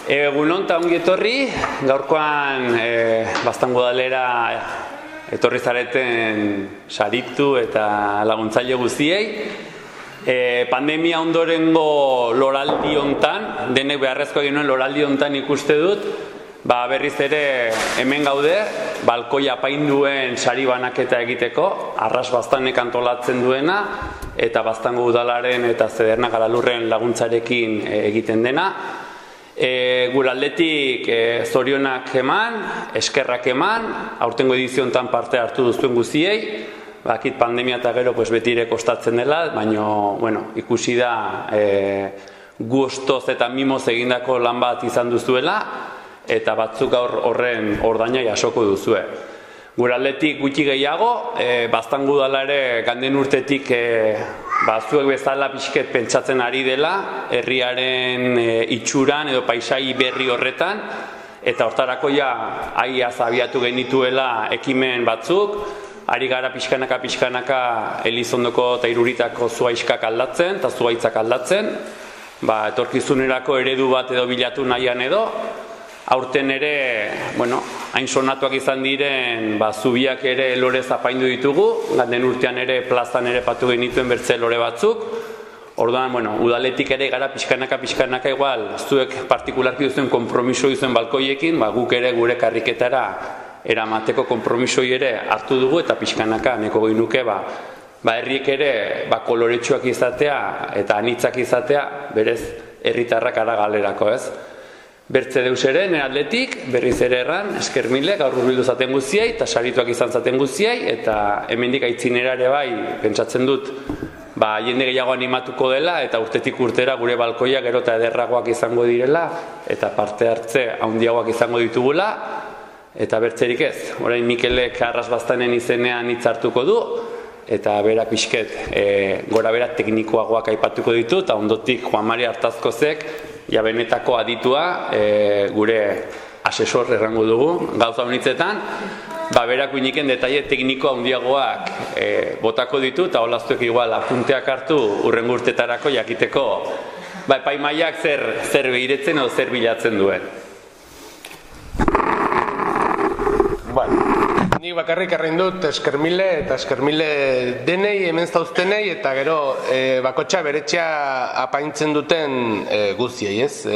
Egunon eta ongi etorri, gaurkoan Baztango udalera etorri zareten saritu eta laguntzaile guztiei. Pandemia ondorengo loraldi hontan, denek beharrezkoa genuen loraldi hontan ikuste dut, berriz ere hemen gaude, balkoi apainduen sari banaketa egiteko, Arras Baztanek antolatzen duena, eta Baztango udalaren eta Zedernak Aralurren laguntzarekin egiten dena. Gure aldetik zorionak eman, eskerrak eman, aurtengo ediziontan parte hartu duzuen guztiei, bakit pandemia eta gero betire kostatzen dela, baina ikusi da gustoz eta mimoz egindako lan bat izan duzuela, eta batzuk gaur horren ordaina jasoko duzue. Gure aldetik gutxi gehiago, Baztango udala ere ganden urtetik zuek bezala pixket pentsatzen ari dela, herriaren itxuran edo paisai berri horretan, eta hortarako aiaz abiatu genituela ekimen batzuk, ari gara pixkanaka Elizondoko eta Iruritako zuaiskak aldatzen, eta zuaitzak aldatzen, etorkizunerako eredu bat edo bilatu nahian edo, aurten ere, hain sonatuak izan diren, zubiak ere lorez apaindu ditugu, ganden urtean ere plazan ere patu genituen bertze lore batzuk, orduan, udaletik ere gara pixkanaka igual, zuek partikularki duzuen konpromiso duzuen balkoiekin, guk ere gure karriketara eramateko konpromisoi ere hartu dugu, eta pixkanaka neko gehinuke, herriek ere koloretsuak izatea, eta anitzak izatea, berez herritarrak ara galerako, ez? Bertze deus ere, nire atletik, berriz ere erran, esker mile, gaur urbildu zaten guztiai, eta sarituak izan zaten guztiai, eta hemendik aitzinera ere pentsatzen dut, jende gehiago animatuko dela, eta urtetik urtera gure balkoia gero eta ederragoak izango direla, eta parte hartze handiagoak izango ditugula, eta bertzerik ez. Orain Mikelek Arras Baztanen izenean hitz hartuko du, eta bera pixket gora bera teknikoagoak aipatuko ditu, eta ondotik Juan Mari Artazkozek, benetako aditua, gure asesor errango dugu, gauza honitzetan, berak uiniken detaile tekniko handiagoak botako ditu, eta holaztuek igual apunteak hartu urrengo urtetarako jakiteko epaimaiak zer behiretzen edo zer bilatzen duen. Nik bakarrik errein dut eskermile eta eskermile denei hemen zauztenei eta gero bakotxa beretxea apaintzen duten guztiei, ez?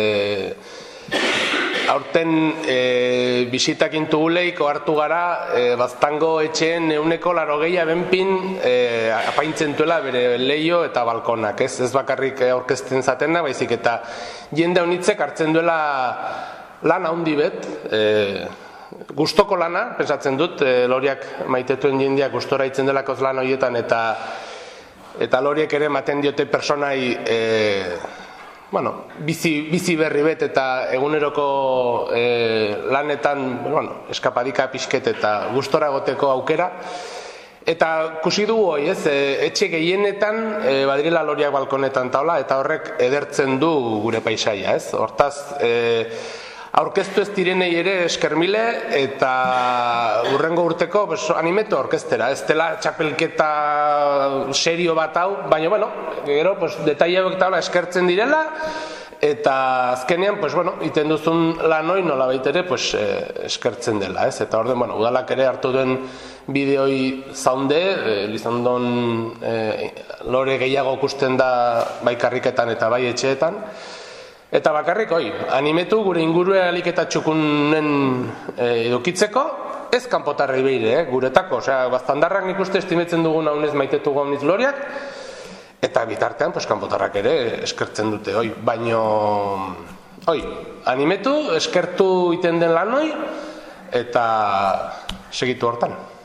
Aurten bisitak intuguleik ohartu gara Baztango etxeen 180 benpin apaintzen duela bere leio eta balkonak, ez? Ez bakarrik aurkezten zatena, baizik eta jende honitzek hartzen duela lan handi bet, gustoko lana, pensatzen dut, loriak maitetuen jendeak gustora itzen delakoz lan horietan, eta loriek ere ematen diote personai bizi berri bet eta eguneroko lanetan eskapadika pixket eta gustora egoteko aukera. Eta kusi dugu hoi, etxe gehienetan badirela loriak balkonetan taula, eta horrek edertzen du gure paisaia, ez? Hortaz, aurkeztu ez direnei ere eskermile, eta urrengo urteko animetu aurkeztera, ez dela txapelketa serio bat hau, baina, gero, detaile hauek taula eskertzen direla, eta azkenean, iten duzun lan hori nola baitere eskertzen dela, ez? Eta orden, udalak ere hartu duen bideoi zaunde, Elizondon lore gehiago ikusten da bai karriketan eta bai etxeetan, eta bakarrik, animetu gure ingurue alik eta txukunen edukitzeko, ez kanpotarrei behire, guretako, Baztandarrak nik uste estimetzen dugun haunez maitetu gauniz loriak, eta bitartean, kanpotarrak ere eskertzen dute, baino, animetu, eskertu iten den lan eta segitu hortan.